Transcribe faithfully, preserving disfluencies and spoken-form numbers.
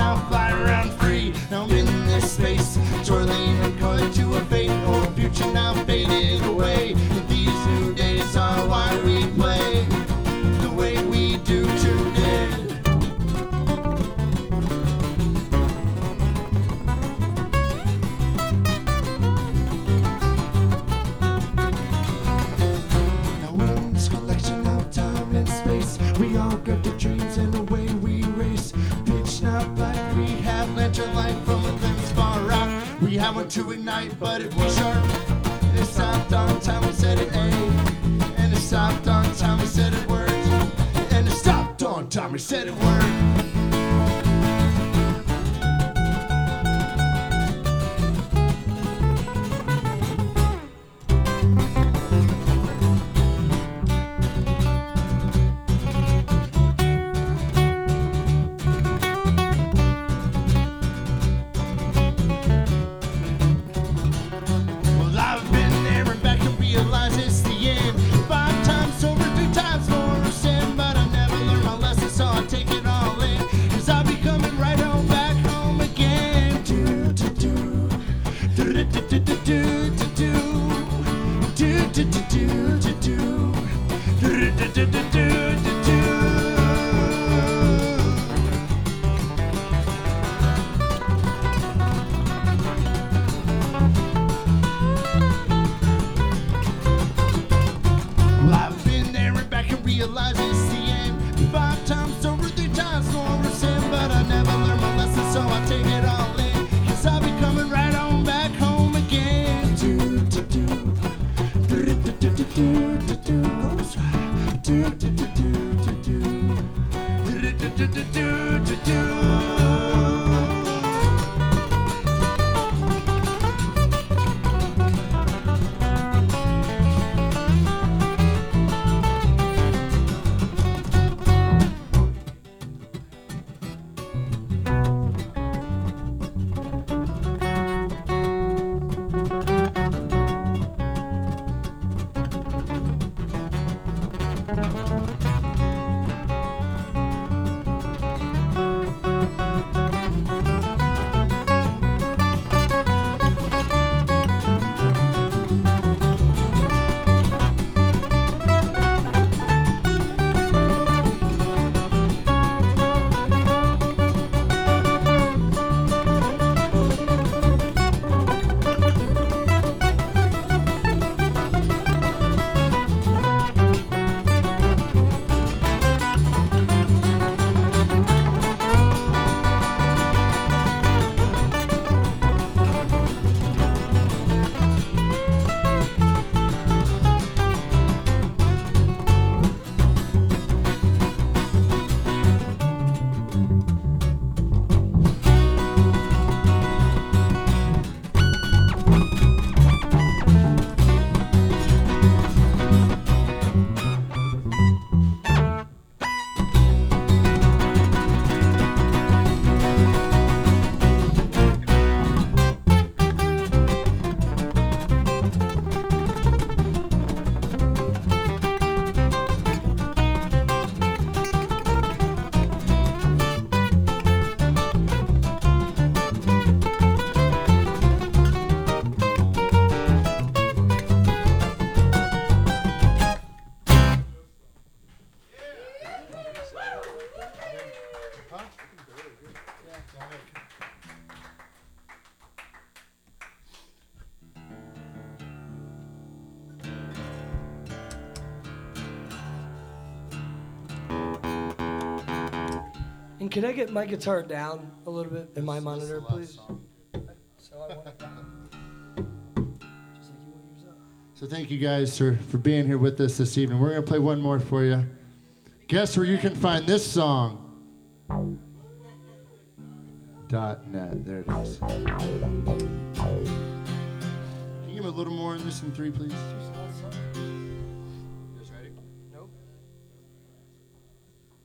now fly around free. Now I'm in this space, twirling and coiling to a fate. Old future now faded away. And these new days are why we play the way we do today. Now in this collection of time and space, we all grab the dreams and away we race. Pitch now black, we have lantern light from a glimpse far out. We have one to ignite, but it was sharp. And it stopped on time, we said it A. And it stopped on time, we said it worked. And it stopped on time, we said it worked. And can I get my guitar down a little bit in my monitor, please? So I want it down. Just like you want yours up. So thank you guys for, for being here with us this evening. We're going to play one more for you. Guess where you can find this song? Dot net. There it is. Can you give me a little more in this in three, please?